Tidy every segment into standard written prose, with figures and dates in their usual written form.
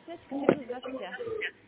Связь, Екатерина, здравствуйте.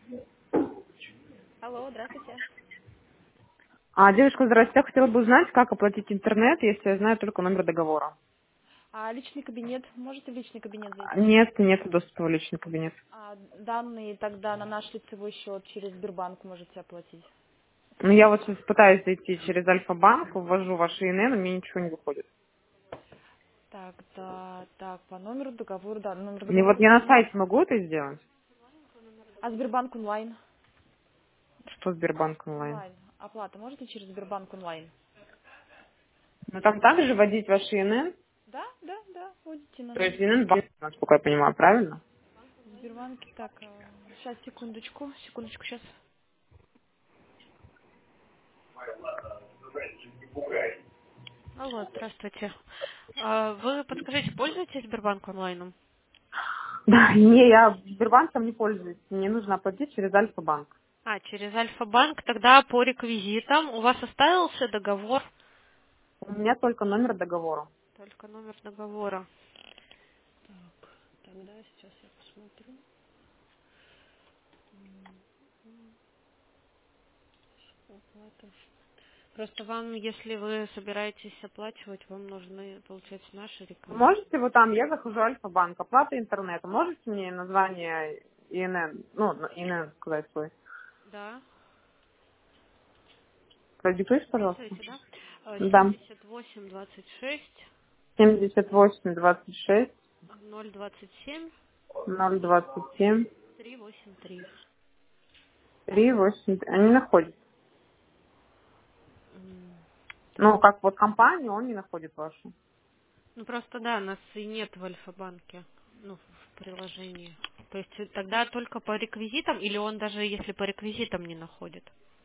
Алло, здравствуйте. Девушка, здравствуйте. Я хотела бы узнать, как оплатить интернет, если я знаю только номер договора. А личный кабинет, можете в личный кабинет зайти? Нет доступа в личный кабинет. Данные тогда на наш лицевой счет через Сбербанк можете оплатить. Ну, я вот сейчас пытаюсь зайти через Альфа-банк, ввожу ваши ИНН, у меня ничего не выходит. Так, да, так, по номеру договора, да, номер И вот договора я на указан. сайте могу это сделать? А Сбербанк онлайн? Что Сбербанк онлайн? Онлайн. Оплата можете через Сбербанк онлайн? Ну, там также вводить ваши ИНН, Да, да, да, вводите на то есть номер. ИНН банк, насколько я понимаю, правильно? В Сбербанке, так, сейчас, секундочку, сейчас. Алло, здравствуйте. Вы подскажите, пользуетесь Сбербанк онлайном? Да, не, я Сбербанком не пользуюсь, мне нужно оплатить через Альфа-банк. Через Альфа-банк. Тогда по реквизитам у вас оставился договор, У меня только номер договора. только номер договора. Так, тогда сейчас я посмотрю. Оплата. Просто вам, если вы собираетесь оплачивать, вам нужны, получается, наши реквизиты. Можете вы там, я захожу Альфа-банк, оплата интернета, можете мне название ИНН, ну, ИНН сказать свой? Да, Продиктуйте, пожалуйста. записывайте, да? Да. 7826 78 26 027 027 383. 38. Они находят. Так. Ну, как вот компанию, он не находит вашу. Ну просто да, нас и нет в Альфа-банке, ну, в приложении. То есть тогда только по реквизитам, или он даже если по реквизитам не находит?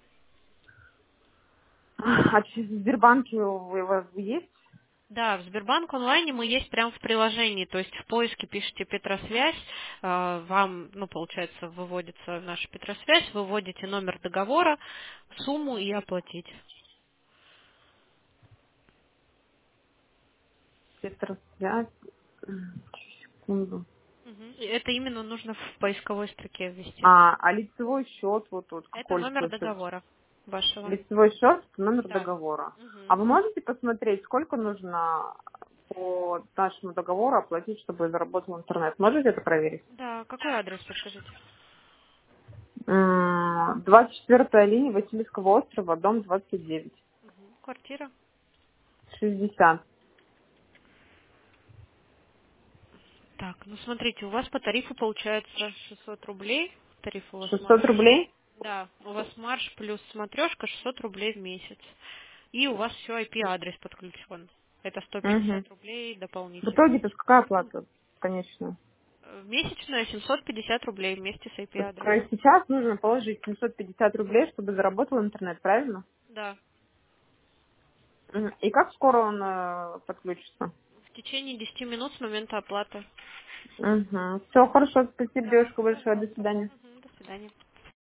А через Сбербанке у вас есть? Да, в Сбербанк онлайне мы есть прямо в приложении, то есть в поиске пишите Петросвязь, вам, ну, получается, выводится наша Петросвязь, выводите номер договора, сумму и оплатить. Петросвязь. Секунду. И это именно нужно в поисковой строке ввести. А лицевой счет, вот тут, Это какой номер лицевой счет? договора вашего. Лицевой счет, номер Да. договора. А Мгм. вы можете посмотреть, сколько нужно по нашему договору оплатить, чтобы заработал интернет? Можете это проверить? Да, какой адрес, подскажите? 24-я линия Васильевского острова, дом 29. Квартира? 60. Так, ну смотрите, у вас по тарифу получается 600 рублей. Тариф у вас 600 марш. рублей? Да, у вас марш плюс смотрешка 600 рублей в месяц. И у вас все IP-адрес подключен. Это Угу. 150 рублей В дополнительно. итоге-то какая оплата конечная? Месячная 750 рублей вместе с То есть IP-адресом. сейчас нужно положить 750 рублей, чтобы заработал интернет, правильно? Да. Мгм. И как скоро он подключится? В течение 10 минут с момента оплаты. Угу. Все, хорошо, спасибо, Да, девушка, большое, до пожалуйста. свидания. До свидания.